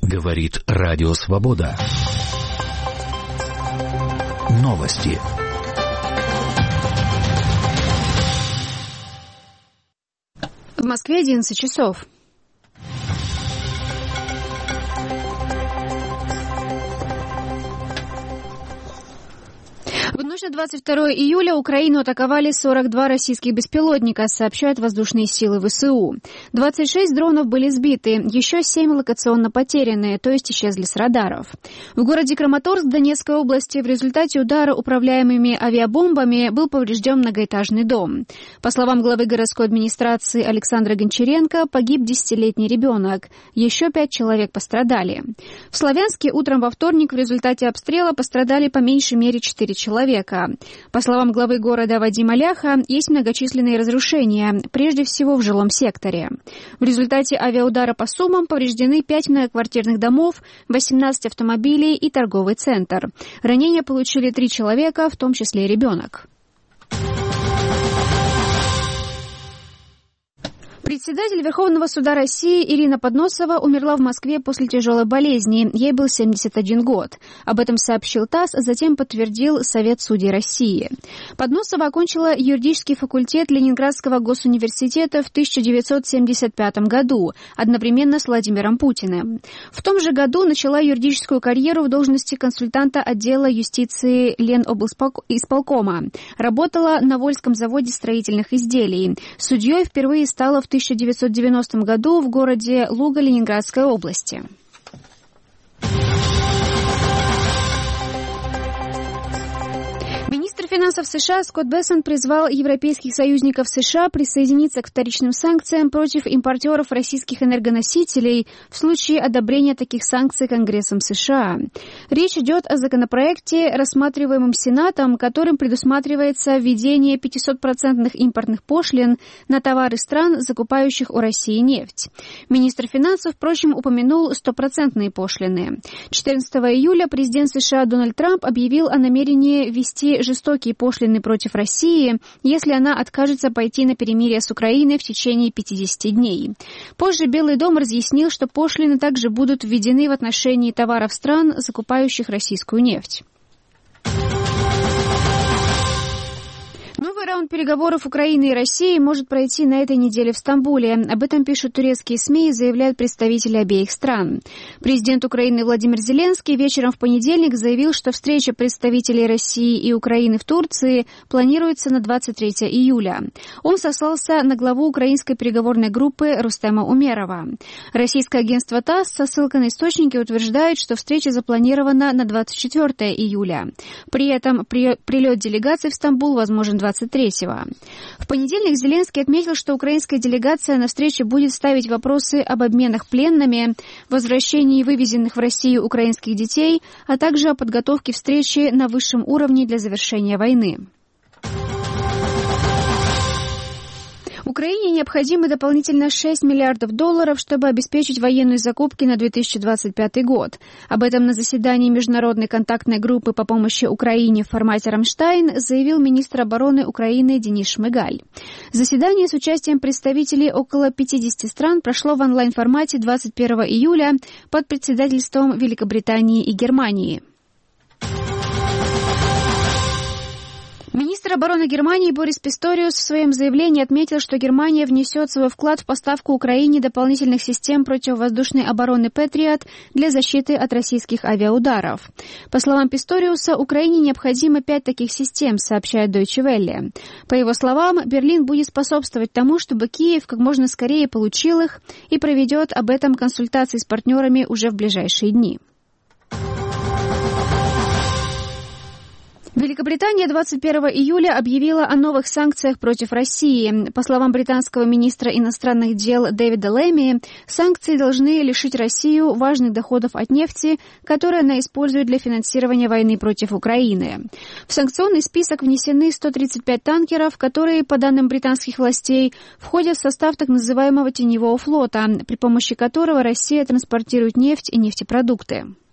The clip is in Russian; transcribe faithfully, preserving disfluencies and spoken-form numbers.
Говорит Радио Свобода. Новости. В Москве одиннадцать часов. В ночь на двадцать второе июля Украину атаковали сорок два российских беспилотника, сообщают воздушные силы ВСУ. двадцать шесть дронов были сбиты, еще семь локационно потеряны, то есть исчезли с радаров. В городе Краматорск Донецкой области в результате удара управляемыми авиабомбами был поврежден многоэтажный дом. По словам главы городской администрации Александра Гончаренко, погиб десятилетний ребенок. Еще пять человек пострадали. В Славянске утром во вторник в результате обстрела пострадали по меньшей мере четыре человека. По словам главы города Вадима Ляха, есть многочисленные разрушения, прежде всего в жилом секторе. В результате авиаудара по Сумам повреждены пять многоквартирных домов, восемнадцать автомобилей и торговый центр. Ранения получили три человека, в том числе и ребенок. Председатель Верховного суда России Ирина Подносова умерла в Москве после тяжелой болезни. Ей был семьдесят один год. Об этом сообщил ТАСС, а затем подтвердил Совет судей России. Подносова окончила юридический факультет Ленинградского госуниверситета в тысяча девятьсот семьдесят пятом году, одновременно с Владимиром Путиным. В том же году начала юридическую карьеру в должности консультанта отдела юстиции Леноблисполкома. Работала на Вольском заводе строительных изделий. Судьей впервые стала в тысяча девятьсот девяностом году в городе Луга Ленинградской области. Министр финансов США Скотт Бессент призвал европейских союзников США присоединиться к вторичным санкциям против импортеров российских энергоносителей в случае одобрения таких санкций Конгрессом США. Речь идет о законопроекте, рассматриваемом Сенатом, которым предусматривается введение пятисотпроцентных импортных пошлин на товары стран, закупающих у России нефть. Министр финансов, впрочем, упомянул стопроцентные пошлины. четырнадцатого июля президент США Дональд Трамп объявил о намерении ввести жестокие пошлины против России, если она откажется пойти на перемирие с Украиной в течение пятидесяти дней. Позже Белый дом разъяснил, что пошлины также будут введены в отношении товаров стран, закупающих российскую нефть. Новый раунд переговоров Украины и России может пройти на этой неделе в Стамбуле. Об этом пишут турецкие СМИ и заявляют представители обеих стран. Президент Украины Владимир Зеленский вечером в понедельник заявил, что встреча представителей России и Украины в Турции планируется на двадцать третьего июля. Он сослался на главу украинской переговорной группы Рустема Умерова. Российское агентство ТАСС со ссылкой на источники утверждает, что встреча запланирована на двадцать четвёртого июля. При этом прилет делегации в Стамбул возможен двадцать третьего. В понедельник Зеленский отметил, что украинская делегация на встрече будет ставить вопросы об обменах пленными, возвращении вывезенных в Россию украинских детей, а также о подготовке встречи на высшем уровне для завершения войны. Украине необходимы дополнительно шесть миллиардов долларов, чтобы обеспечить военные закупки на две тысячи двадцать пятый год. Об этом на заседании Международной контактной группы по помощи Украине в формате «Рамштайн» заявил министр обороны Украины Денис Шмыгаль. Заседание с участием представителей около пятидесяти стран прошло в онлайн-формате двадцать первого июля под председательством Великобритании и Германии. Министр обороны Германии Борис Писториус в своем заявлении отметил, что Германия внесет свой вклад в поставку Украине дополнительных систем противовоздушной обороны «Патриот» для защиты от российских авиаударов. По словам Писториуса, Украине необходимо пять таких систем, сообщает Deutsche Welle. По его словам, Берлин будет способствовать тому, чтобы Киев как можно скорее получил их и проведет об этом консультации с партнерами уже в ближайшие дни. Великобритания двадцать первого июля объявила о новых санкциях против России. По словам британского министра иностранных дел Дэвида Лэми, санкции должны лишить Россию важных доходов от нефти, которые она использует для финансирования войны против Украины. В санкционный список внесены сто тридцать пять танкеров, которые, по данным британских властей, входят в состав так называемого теневого флота, при помощи которого Россия транспортирует нефть и нефтепродукты.